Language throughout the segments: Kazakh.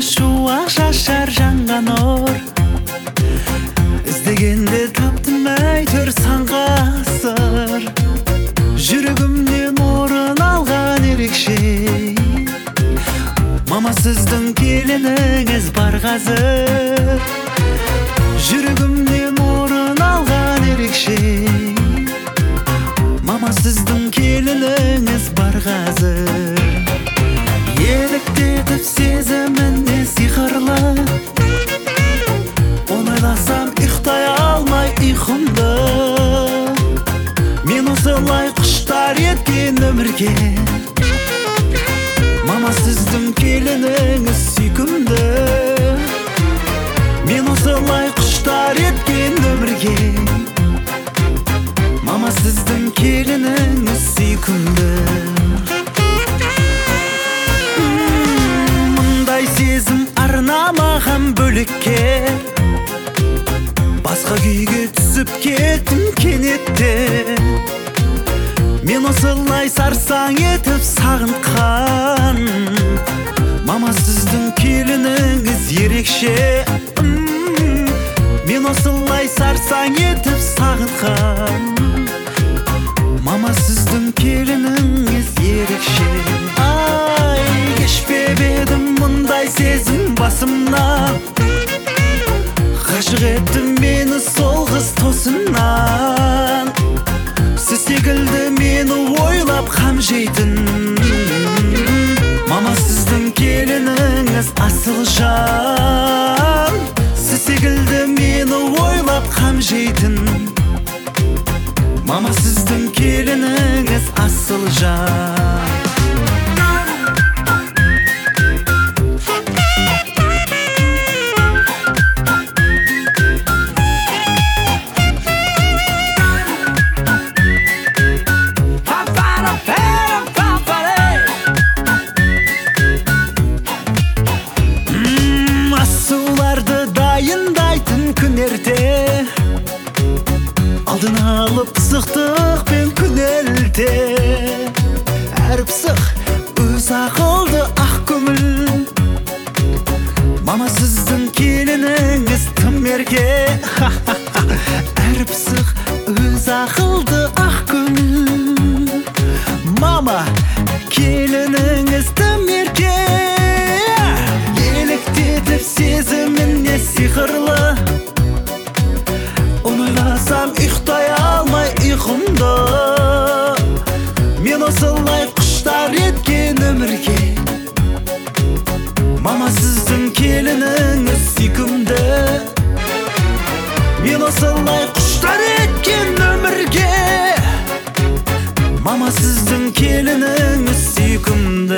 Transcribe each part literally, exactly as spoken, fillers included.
шуақ шашар жанған ор. Іздегенде таптым әйтеуір сан ғасыр. Жүрегімнен орын алған ерекше. Мама, сіздің келініңіз бар қазір. Жүрегімнен орын алған ерекше. Мама, сіздің келініңіз бар қазір. Еліктетіп сезіміне сиқырлы. Оны ойласам ұйықтай алмай ұйқымды. Мен осылай құштар еткен өмірге. Мама, сіздің келініңіз сүйкімді. Мен осылай құштар еткен өмірге. Мама, сіздің келініңіз сүйкімді. Мұндай сезім арнамаған бөлекке. Басқа күйге түсіп кеттім кенетте. Мен осылай сарсаң етіп сағынтқан. Мама, сіздің келініңіз ерекше. Мен осылай сарсаң етіп сағынтқан. Мама, сіздің келініңіз ерекше. Ай, кешпеп едім мұндай сезім басымнан. Ғашық еттім мені сол қыз тосыннан. Сіз секілді мені ойлап қам жейтін. Мама, сіздің келініңіз асыл жан. Сіз секілді мені ойлап қам жейтін. Мама, сіздің келініңіз асыл жан. Алдын алып пысықтықпен күнелте. Әр пысық өз ақылды ақ көңіл. Мама, сіздің келініңіз тым ерке. Әр пысық өз ақылды ақ көңіл. Мама, келініңіз тым ерке. Еліктетіп сезіміне сиқырлы. Оны ойласам ұйықтай алмай ұйқымды. Мен осылай құштар еткен өмірге. Мама, сіздің келініңіз сүйкімді. Мен осылай құштар еткен өмірге. Мама, сіздің келініңіз сүйкімді.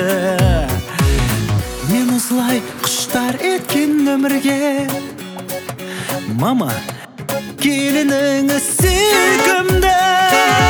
Мен осылай құштар еткен өмірге. Мама, келініңіз сүйкімді.